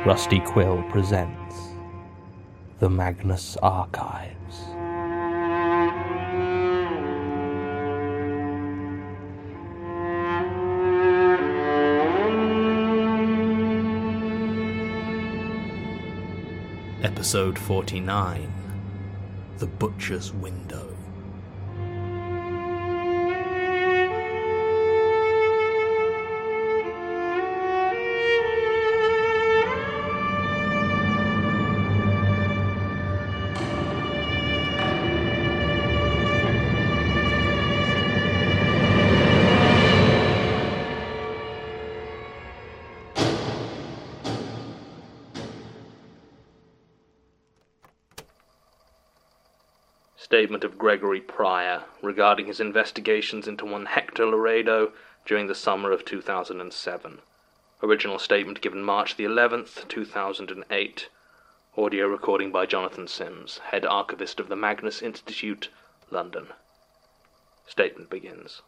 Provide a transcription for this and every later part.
Rusty Quill presents The Magnus Archives. Episode 49, The Butcher's Window. Statement of Gregory Pryor regarding his investigations into one Hector Laredo during the summer of 2007. Original statement given March the 11th, 2008. Audio recording by Jonathan Sims, head archivist of the Magnus Institute, London. Statement begins.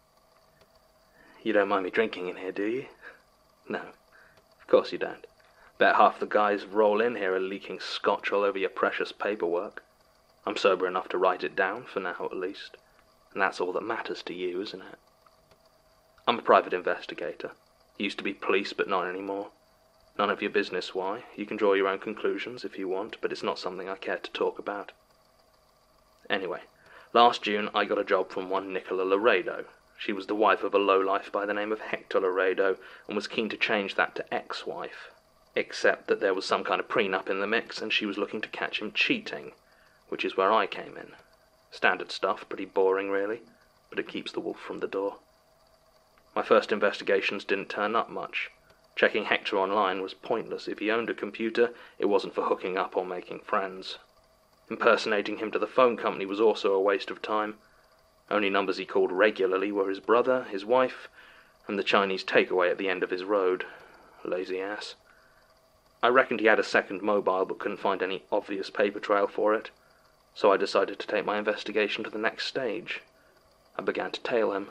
You don't mind me drinking in here, do you? No, of course you don't. Bet half the guys roll in here are leaking scotch all over your precious paperwork. I'm sober enough to write it down, for now at least, and that's all that matters to you, isn't it? I'm a private investigator. Used to be police, but not anymore. None of your business why. You can draw your own conclusions if you want, but it's not something I care to talk about. Anyway, last June I got a job from one Nicola Laredo. She was the wife of a lowlife by the name of Hector Laredo, and was keen to change that to ex-wife. Except that there was some kind of prenup in the mix, and she was looking to catch him cheating. Which is where I came in. Standard stuff, pretty boring really, but it keeps the wolf from the door. My first investigations didn't turn up much. Checking Hector online was pointless. If he owned a computer, it wasn't for hooking up or making friends. Impersonating him to the phone company was also a waste of time. Only numbers he called regularly were his brother, his wife, and the Chinese takeaway at the end of his road. Lazy ass. I reckoned he had a second mobile but couldn't find any obvious paper trail for it. So I decided to take my investigation to the next stage. I began to tail him.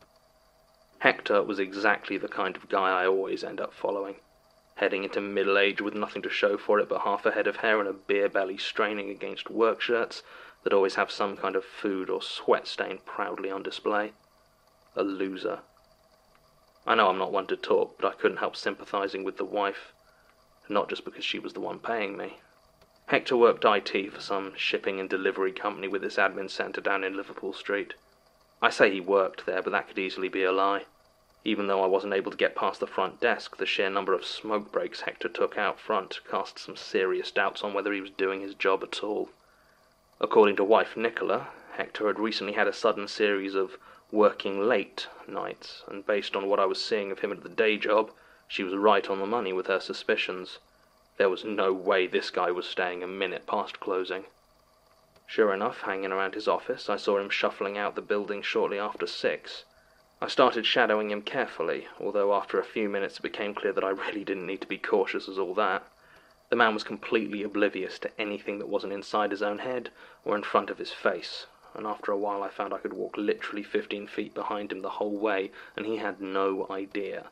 Hector was exactly the kind of guy I always end up following. Heading into middle age with nothing to show for it but half a head of hair and a beer belly straining against work shirts that always have some kind of food or sweat stain proudly on display. A loser. I know I'm not one to talk, but I couldn't help sympathizing with the wife. Not just because she was the one paying me. Hector worked IT for some shipping and delivery company with its admin centre down in Liverpool Street. I say he worked there, but that could easily be a lie. Even though I wasn't able to get past the front desk, the sheer number of smoke breaks Hector took out front cast some serious doubts on whether he was doing his job at all. According to wife Nicola, Hector had recently had a sudden series of working late nights, and based on what I was seeing of him at the day job, she was right on the money with her suspicions. There was no way this guy was staying a minute past closing. Sure enough, hanging around his office, I saw him shuffling out the building shortly after 6. I started shadowing him carefully, although after a few minutes it became clear that I really didn't need to be cautious as all that. The man was completely oblivious to anything that wasn't inside his own head or in front of his face, and after a while I found I could walk literally 15 feet behind him the whole way, and he had no idea.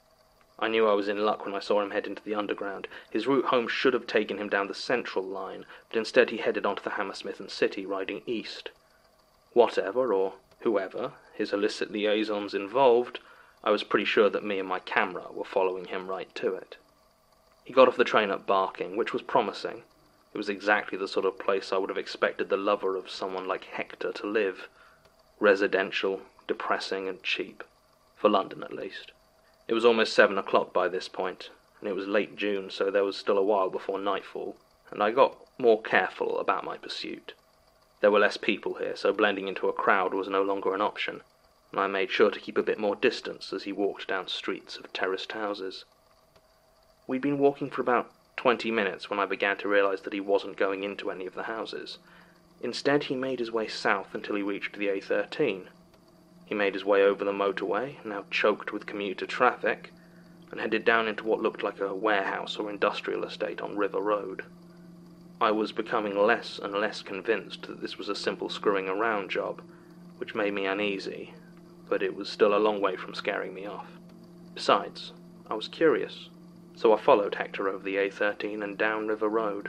I knew I was in luck when I saw him head into the underground. His route home should have taken him down the Central line, but instead he headed onto the Hammersmith and City, riding east. Whatever, or whoever, his illicit liaisons involved, I was pretty sure that me and my camera were following him right to it. He got off the train at Barking, which was promising. It was exactly the sort of place I would have expected the lover of someone like Hector to live. Residential, depressing and cheap. For London at least. It was almost 7 o'clock by this point, and it was late June, so there was still a while before nightfall, and I got more careful about my pursuit. There were less people here, so blending into a crowd was no longer an option, and I made sure to keep a bit more distance as he walked down streets of terraced houses. We'd been walking for about 20 minutes when I began to realize that he wasn't going into any of the houses. Instead, he made his way south until he reached the A13. He made his way over the motorway, now choked with commuter traffic, and headed down into what looked like a warehouse or industrial estate on River Road. I was becoming less and less convinced that this was a simple screwing around job, which made me uneasy, but it was still a long way from scaring me off. Besides, I was curious. so I followed Hector over the A13 and down River Road.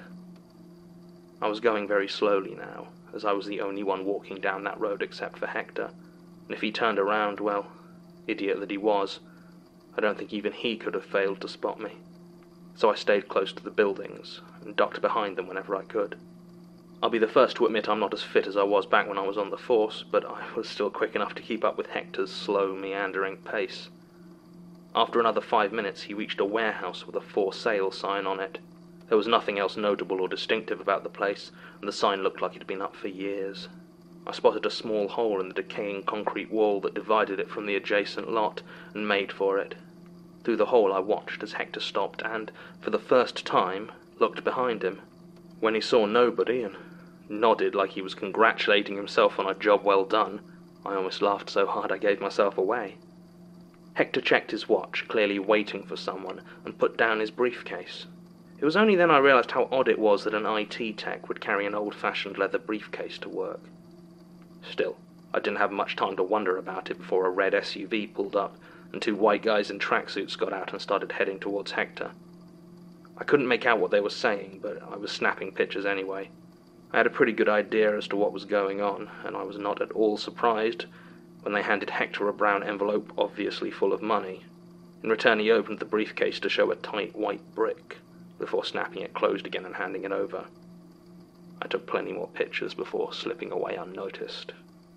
I was going very slowly now, as I was the only one walking down that road except for Hector, and if he turned around, well, idiot that he was, I don't think even he could have failed to spot me. So I stayed close to the buildings and ducked behind them whenever I could. I'll be the first to admit I'm not as fit as I was back when I was on the force, but I was still quick enough to keep up with Hector's slow, meandering pace. After another 5 minutes, he reached a warehouse with a for sale sign on it. There was nothing else notable or distinctive about the place, and the sign looked like it had been up for years. I spotted a small hole in the decaying concrete wall that divided it from the adjacent lot, and made for it. Through the hole I watched as Hector stopped and, for the first time, looked behind him. When he saw nobody and nodded like he was congratulating himself on a job well done, I almost laughed so hard I gave myself away. Hector checked his watch, clearly waiting for someone, and put down his briefcase. It was only then I realized how odd it was that an IT tech would carry an old-fashioned leather briefcase to work. Still, I didn't have much time to wonder about it before a red SUV pulled up, and 2 white guys in tracksuits got out and started heading towards Hector. I couldn't make out what they were saying, but I was snapping pictures anyway. I had a pretty good idea as to what was going on, and I was not at all surprised when they handed Hector a brown envelope obviously full of money. In return, he opened the briefcase to show a tight white brick, before snapping it closed again and handing it over. I took plenty more pictures before slipping away unnoticed.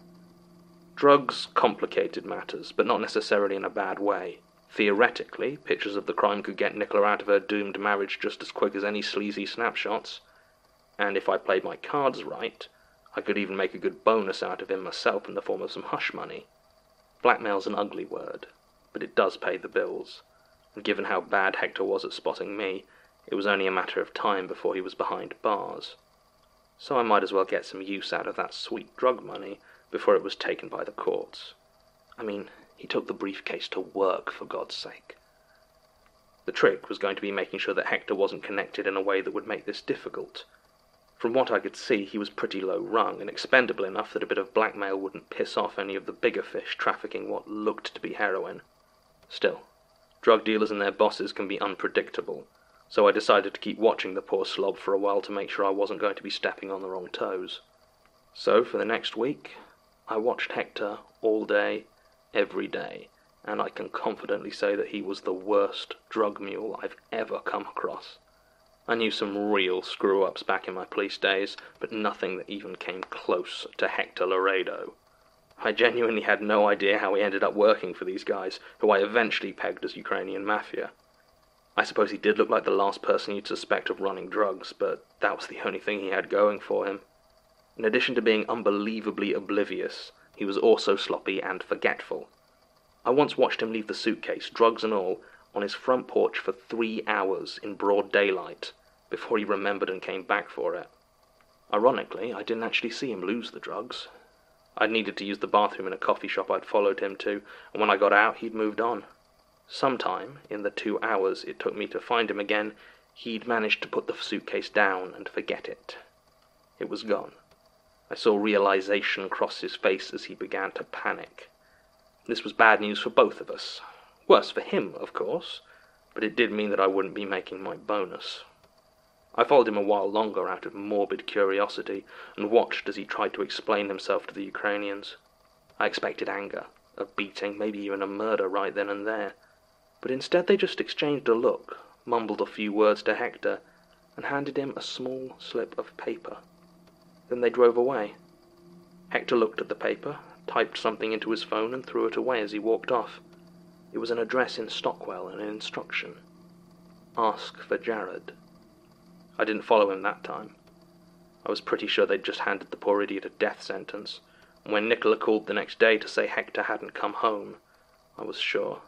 Drugs complicated matters, but not necessarily in a bad way. Theoretically, pictures of the crime could get Nicola out of her doomed marriage just as quick as any sleazy snapshots. And if I played my cards right, I could even make a good bonus out of him myself in the form of some hush money. Blackmail's an ugly word, but it does pay the bills, and given how bad Hector was at spotting me, it was only a matter of time before he was behind bars. So I might as well get some use out of that sweet drug money before it was taken by the courts. I mean, he took the briefcase to work, for God's sake. The trick was going to be making sure that Hector wasn't connected in a way that would make this difficult. From what I could see, he was pretty low rung and expendable enough that a bit of blackmail wouldn't piss off any of the bigger fish trafficking what looked to be heroin. Still, drug dealers and their bosses can be unpredictable, so I decided to keep watching the poor slob for a while to make sure I wasn't going to be stepping on the wrong toes. So, for the next week, I watched Hector all day, every day, and I can confidently say that he was the worst drug mule I've ever come across. I knew some real screw-ups back in my police days, but nothing that even came close to Hector Laredo. I genuinely had no idea how he ended up working for these guys, who I eventually pegged as Ukrainian mafia. I suppose he did look like the last person you'd suspect of running drugs, but that was the only thing he had going for him. In addition to being unbelievably oblivious, he was also sloppy and forgetful. I once watched him leave the suitcase, drugs and all, on his front porch for 3 hours in broad daylight, before he remembered and came back for it. Ironically, I didn't actually see him lose the drugs. I'd needed to use the bathroom in a coffee shop I'd followed him to, and when I got out, he'd moved on. Sometime, in the 2 hours it took me to find him again, he'd managed to put the suitcase down and forget it. It was gone. I saw realization cross his face as he began to panic. This was bad news for both of us. Worse for him, of course, but it did mean that I wouldn't be making my bonus. I followed him a while longer out of morbid curiosity, and watched as he tried to explain himself to the Ukrainians. I expected anger, a beating, maybe even a murder right then and there, but instead they just exchanged a look, mumbled a few words to Hector, and handed him a small slip of paper. Then they drove away. Hector looked at the paper, typed something into his phone, and threw it away as he walked off. It was an address in Stockwell and an instruction. Ask for Jared. I didn't follow him that time. I was pretty sure they'd just handed the poor idiot a death sentence, and when Nicola called the next day to say Hector hadn't come home, I was sure.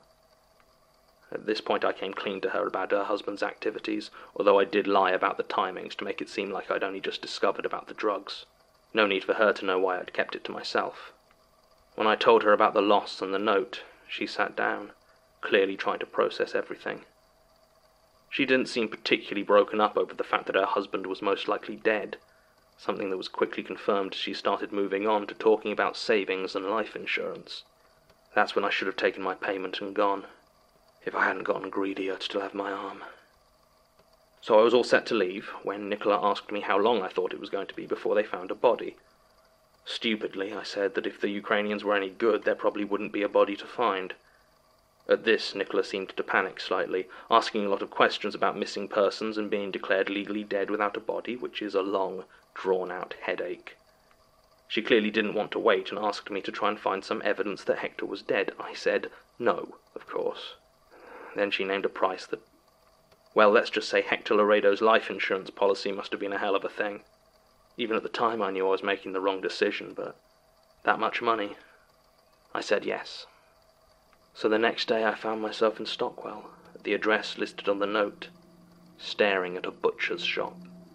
At this point I came clean to her about her husband's activities, although I did lie about the timings to make it seem like I'd only just discovered about the drugs. No need for her to know why I'd kept it to myself. When I told her about the loss and the note, she sat down, clearly trying to process everything. She didn't seem particularly broken up over the fact that her husband was most likely dead, something that was quickly confirmed as she started moving on to talking about savings and life insurance. That's when I should have taken my payment and gone. If I hadn't gotten greedy, I'd still have my arm. So I was all set to leave when Nicola asked me how long I thought it was going to be before they found a body. Stupidly, I said that if the Ukrainians were any good, there probably wouldn't be a body to find. At this, Nicola seemed to panic slightly, asking a lot of questions about missing persons and being declared legally dead without a body, which is a long, drawn-out headache. She clearly didn't want to wait and asked me to try and find some evidence that Hector was dead. I said no, of course. Then she named a price that... Well, let's just say Hector Laredo's life insurance policy must have been a hell of a thing. Even at the time I knew I was making the wrong decision, but that much money? I said yes. So the next day I found myself in Stockwell, at the address listed on the note, staring at a butcher's shop.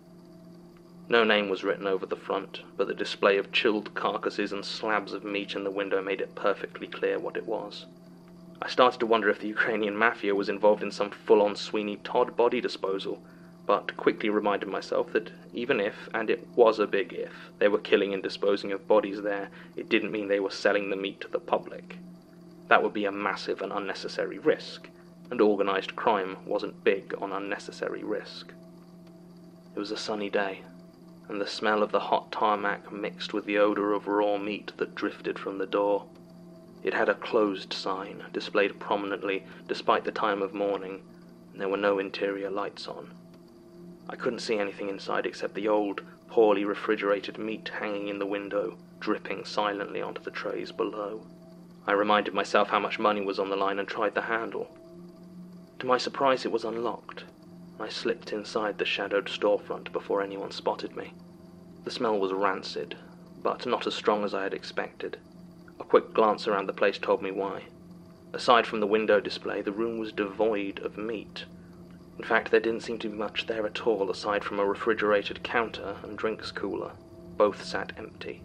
No name was written over the front, but the display of chilled carcasses and slabs of meat in the window made it perfectly clear what it was. I started to wonder if the Ukrainian mafia was involved in some full-on Sweeney Todd body disposal, but quickly reminded myself that even if, and it was a big if, they were killing and disposing of bodies there, it didn't mean they were selling the meat to the public. That would be a massive and unnecessary risk, and organised crime wasn't big on unnecessary risk. It was a sunny day, and the smell of the hot tarmac mixed with the odour of raw meat that drifted from the door. It had a closed sign, displayed prominently despite the time of morning, and there were no interior lights on. I couldn't see anything inside except the old, poorly refrigerated meat hanging in the window, dripping silently onto the trays below. I reminded myself how much money was on the line and tried the handle. To my surprise, it was unlocked. I slipped inside the shadowed storefront before anyone spotted me. The smell was rancid, but not as strong as I had expected. A quick glance around the place told me why. Aside from the window display, the room was devoid of meat. In fact, there didn't seem to be much there at all aside from a refrigerated counter and drinks cooler. Both sat empty.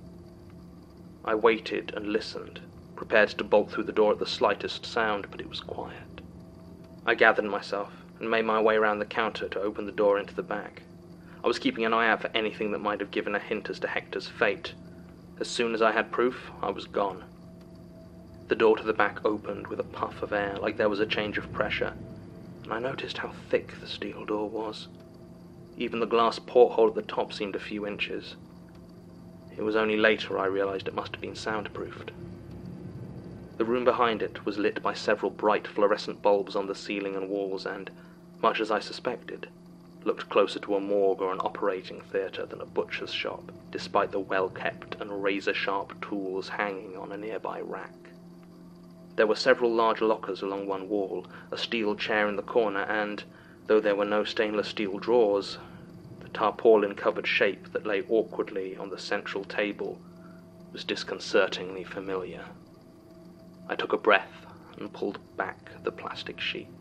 I waited and listened, prepared to bolt through the door at the slightest sound, but it was quiet. I gathered myself and made my way around the counter to open the door into the back. I was keeping an eye out for anything that might have given a hint as to Hector's fate. As soon as I had proof, I was gone. The door to the back opened with a puff of air, like there was a change of pressure, and I noticed how thick the steel door was. Even the glass porthole at the top seemed a few inches. It was only later I realized it must have been soundproofed. The room behind it was lit by several bright fluorescent bulbs on the ceiling and walls and, much as I suspected, looked closer to a morgue or an operating theatre than a butcher's shop, despite the well-kept and razor-sharp tools hanging on a nearby rack. There were several large lockers along one wall, a steel chair in the corner, and, though there were no stainless steel drawers, the tarpaulin-covered shape that lay awkwardly on the central table was disconcertingly familiar. I took a breath and pulled back the plastic sheet.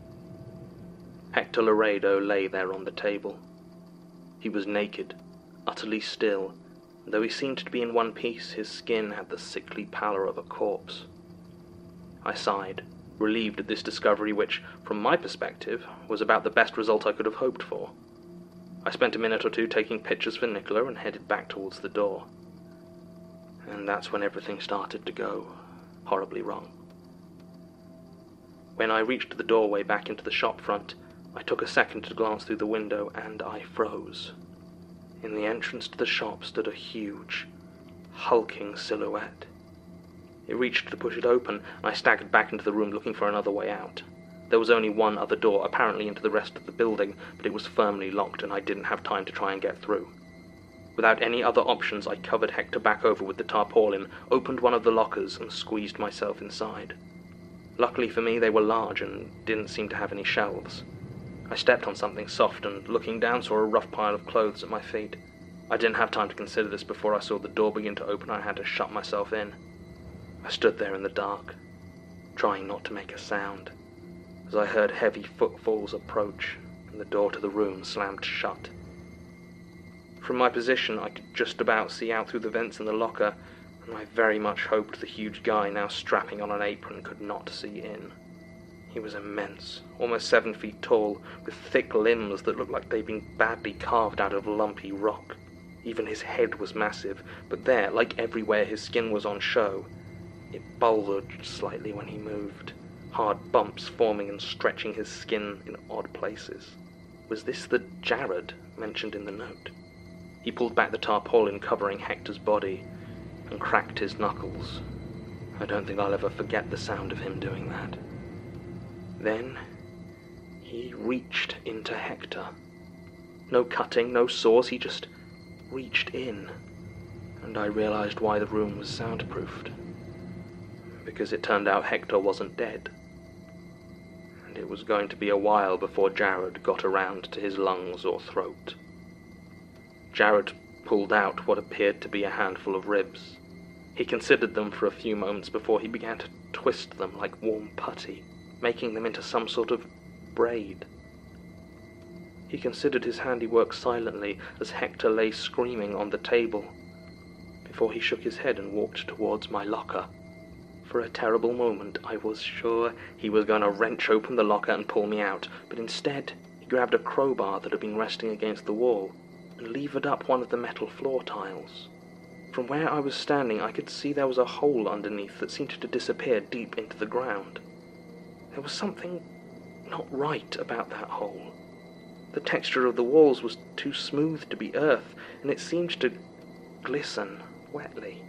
Hector Laredo lay there on the table. He was naked, utterly still, and though he seemed to be in one piece, his skin had the sickly pallor of a corpse. I sighed, relieved at this discovery which, from my perspective, was about the best result I could have hoped for. I spent a minute or two taking pictures for Nicola and headed back towards the door. And that's when everything started to go horribly wrong. When I reached the doorway back into the shop front, I took a second to glance through the window, and I froze. In the entrance to the shop stood a huge, hulking silhouette. It reached to push it open, and I staggered back into the room looking for another way out. There was only one other door, apparently into the rest of the building, but it was firmly locked, and I didn't have time to try and get through. Without any other options, I covered Hector back over with the tarpaulin, opened one of the lockers, and squeezed myself inside. Luckily for me, they were large and didn't seem to have any shelves. I stepped on something soft and, looking down, saw a rough pile of clothes at my feet. I didn't have time to consider this before I saw the door begin to open. I had to shut myself in. I stood there in the dark, trying not to make a sound, as I heard heavy footfalls approach and the door to the room slammed shut. From my position, I could just about see out through the vents in the locker, and I very much hoped the huge guy now strapping on an apron could not see in. He was immense, almost 7 feet tall, with thick limbs that looked like they'd been badly carved out of lumpy rock. Even his head was massive, but there, like everywhere his skin was on show, it bulged slightly when he moved, hard bumps forming and stretching his skin in odd places. Was this the Jared mentioned in the note? He pulled back the tarpaulin covering Hector's body and cracked his knuckles. I don't think I'll ever forget the sound of him doing that. Then he reached into Hector. No cutting, no saws, he just reached in. And I realized why the room was soundproofed. Because it turned out Hector wasn't dead. And it was going to be a while before Jared got around to his lungs or throat. Jared pulled out what appeared to be a handful of ribs. He considered them for a few moments before he began to twist them like warm putty, making them into some sort of braid. He considered his handiwork silently as Hector lay screaming on the table, before he shook his head and walked towards my locker. For a terrible moment, I was sure he was going to wrench open the locker and pull me out, but instead he grabbed a crowbar that had been resting against the wall and levered up one of the metal floor tiles. From where I was standing, I could see there was a hole underneath that seemed to disappear deep into the ground. There was something not right about that hole. The texture of the walls was too smooth to be earth, and it seemed to glisten wetly.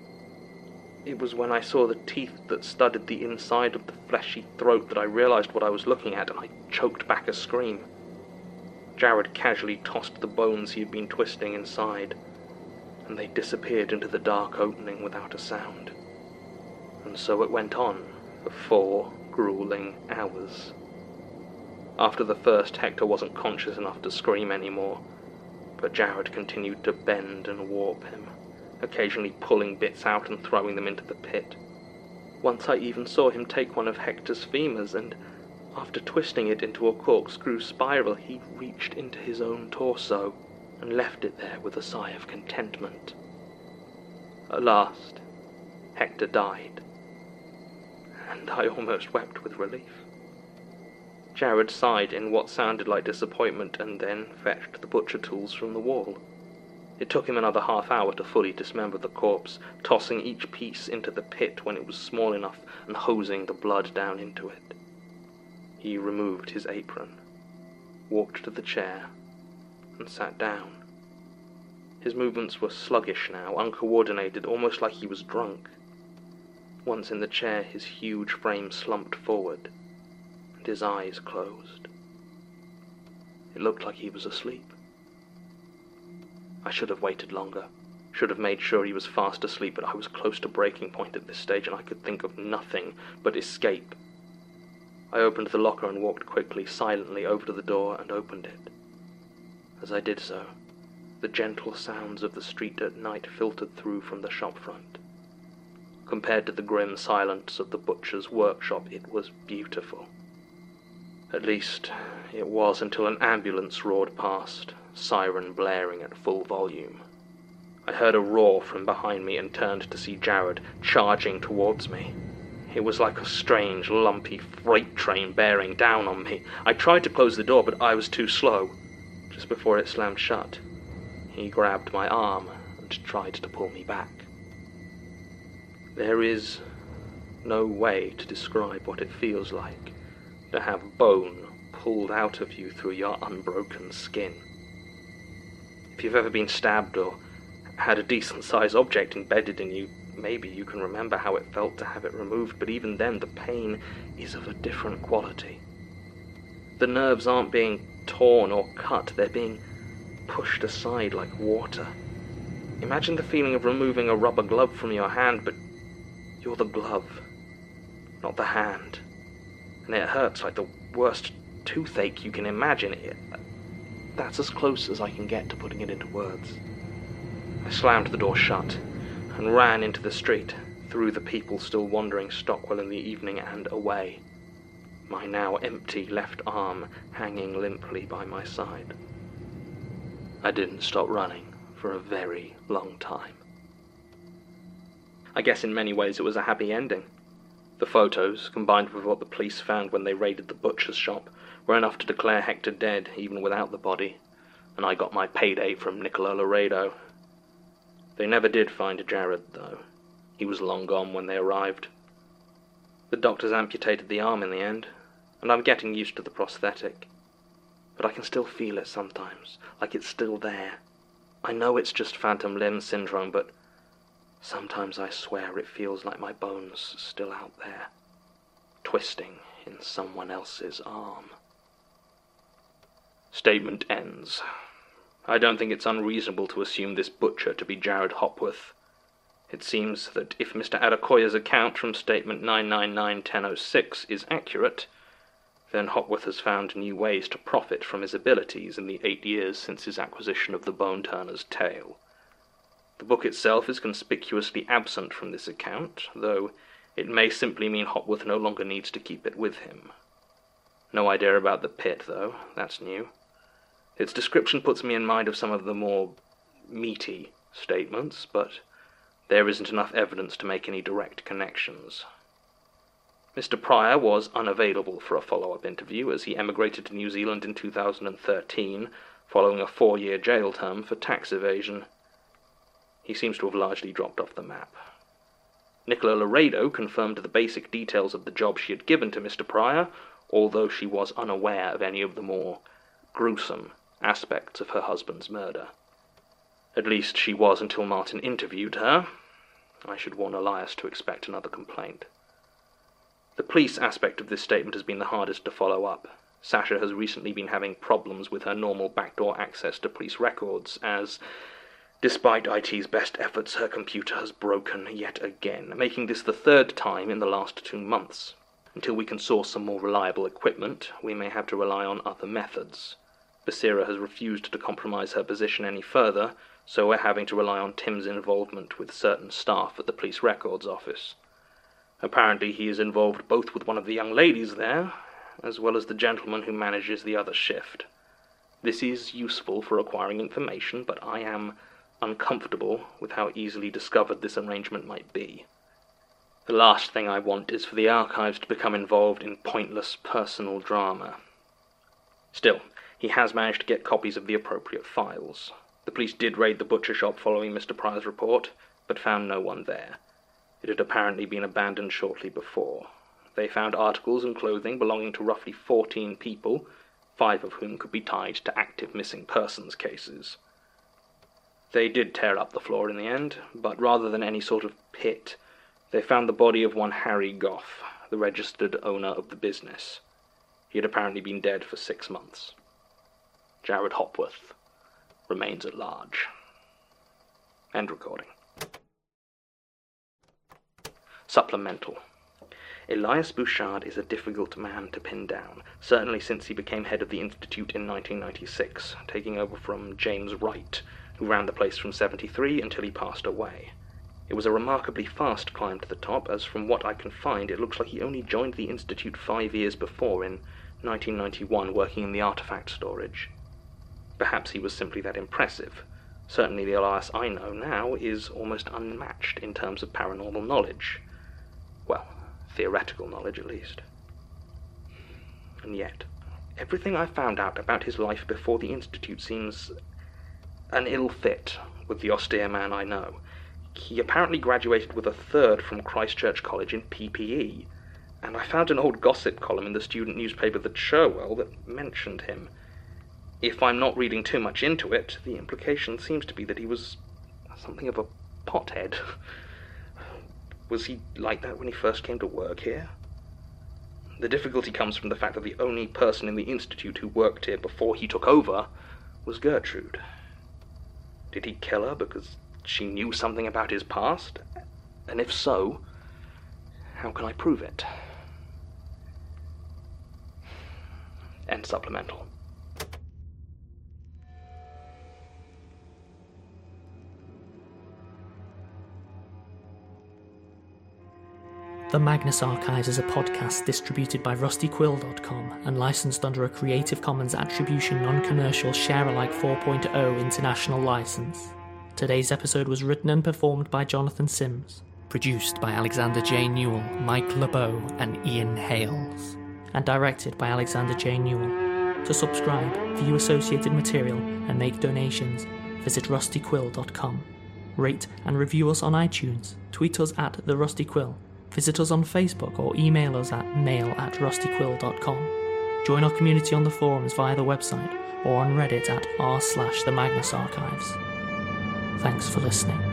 It was when I saw the teeth that studded the inside of the fleshy throat that I realized what I was looking at, and I choked back a scream. Jared casually tossed the bones he had been twisting inside, and they disappeared into the dark opening without a sound. And so it went on for 4 grueling hours. After the first, Hector wasn't conscious enough to scream anymore, but Jared continued to bend and warp him, occasionally pulling bits out and throwing them into the pit. Once I even saw him take one of Hector's femurs and, after twisting it into a corkscrew spiral, he reached into his own torso and left it there with a sigh of contentment. At last, Hector died, and I almost wept with relief. Jared sighed in what sounded like disappointment and then fetched the butcher tools from the wall. It took him another half hour to fully dismember the corpse, tossing each piece into the pit when it was small enough and hosing the blood down into it. He removed his apron, walked to the chair, and sat down. His movements were sluggish now, uncoordinated, almost like he was drunk. Once in the chair, his huge frame slumped forward, and his eyes closed. It looked like he was asleep. I should have waited longer, should have made sure he was fast asleep, but I was close to breaking point at this stage, and I could think of nothing but escape. I opened the locker and walked quickly, silently, over to the door and opened it. As I did so, the gentle sounds of the street at night filtered through from the shop front. Compared to the grim silence of the butcher's workshop, it was beautiful. At least, it was until an ambulance roared past, siren blaring at full volume. I heard a roar from behind me and turned to see Jared charging towards me. It was like a strange, lumpy freight train bearing down on me. I tried to close the door, but I was too slow. Just before it slammed shut, he grabbed my arm and tried to pull me back. There is no way to describe what it feels like to have bone pulled out of you through your unbroken skin. If you've ever been stabbed or had a decent-sized object embedded in you, maybe you can remember how it felt to have it removed, but even then the pain is of a different quality. The nerves aren't being torn or cut, they're being pushed aside like water. Imagine the feeling of removing a rubber glove from your hand, but you're the glove, not the hand. And it hurts like the worst toothache you can imagine. That's as close as I can get to putting it into words. I slammed the door shut and ran into the street, through the people still wandering Stockwell in the evening and away, my now empty left arm hanging limply by my side. I didn't stop running for a very long time. I guess in many ways it was a happy ending. The photos, combined with what the police found when they raided the butcher's shop, were enough to declare Hector dead, even without the body, and I got my payday from Nicola Laredo. They never did find Jared, though. He was long gone when they arrived. The doctors amputated the arm in the end, and I'm getting used to the prosthetic. But I can still feel it sometimes, like it's still there. I know it's just phantom limb syndrome, but sometimes I swear it feels like my bones are still out there, twisting in someone else's arm. Statement ends. I don't think it's unreasonable to assume this butcher to be Jared Hopworth. It seems that if Mr. Adekoya's account from Statement 999-1006 is accurate, then Hopworth has found new ways to profit from his abilities in the 8 years since his acquisition of the Bone Turner's tale. The book itself is conspicuously absent from this account, though it may simply mean Hopworth no longer needs to keep it with him. No idea about the pit, though. That's new. Its description puts me in mind of some of the more meaty statements, but there isn't enough evidence to make any direct connections. Mr. Pryor was unavailable for a follow-up interview as he emigrated to New Zealand in 2013, following a 4-year jail term for tax evasion. He seems to have largely dropped off the map. Nicola Laredo confirmed the basic details of the job she had given to Mr. Pryor, although she was unaware of any of the more gruesome aspects of her husband's murder. At least she was until Martin interviewed her. I should warn Elias to expect another complaint. The police aspect of this statement has been the hardest to follow up. Sasha has recently been having problems with her normal backdoor access to police records, as, despite IT's best efforts, her computer has broken yet again, making this the 3rd time in the last 2 months. Until we can source some more reliable equipment, we may have to rely on other methods. Basira has refused to compromise her position any further, so we're having to rely on Tim's involvement with certain staff at the police records office. Apparently he is involved both with one of the young ladies there, as well as the gentleman who manages the other shift. This is useful for acquiring information, but I am uncomfortable with how easily discovered this arrangement might be. The last thing I want is for the archives to become involved in pointless personal drama. Still, he has managed to get copies of the appropriate files. The police did raid the butcher shop following Mr. Pryor's report, but found no one there. It had apparently been abandoned shortly before. They found articles and clothing belonging to roughly 14 people, 5 of whom could be tied to active missing persons cases. They did tear up the floor in the end, but rather than any sort of pit, they found the body of one Harry Goff, the registered owner of the business. He had apparently been dead for 6 months. Jared Hopworth remains at large. End recording. Supplemental. Elias Bouchard is a difficult man to pin down, certainly since he became head of the Institute in 1996, taking over from James Wright, who ran the place from 1973 until he passed away. It was a remarkably fast climb to the top, as from what I can find it looks like he only joined the Institute 5 years before, in 1991, working in the artifact storage. Perhaps he was simply that impressive. Certainly the Elias I know now is almost unmatched in terms of paranormal knowledge. Well, theoretical knowledge at least. And yet, everything I found out about his life before the Institute seems an ill fit with the austere man I know. He apparently graduated with a 3rd from Christchurch College in PPE, and I found an old gossip column in the student newspaper The Cherwell that mentioned him. If I'm not reading too much into it, the implication seems to be that he was something of a pothead. Was he like that when he first came to work here? The difficulty comes from the fact that the only person in the Institute who worked here before he took over was Gertrude. Did he kill her because she knew something about his past? And if so, how can I prove it? End supplemental. The Magnus Archives is a podcast distributed by rustyquill.com and licensed under a Creative Commons Attribution Non-Commercial Share-alike 4.0 international license. Today's episode was written and performed by Jonathan Sims, produced by Alexander J. Newell, Mike LeBeau, and Ian Hales, and directed by Alexander J. Newell. To subscribe, view associated material, and make donations, visit rustyquill.com. Rate and review us on iTunes, tweet us at The Rusty Quill, Visit us on Facebook or email us at mail@rustyquill.com. Join our community on the forums via the website or on Reddit at r/the Magnus Archives. Thanks for listening.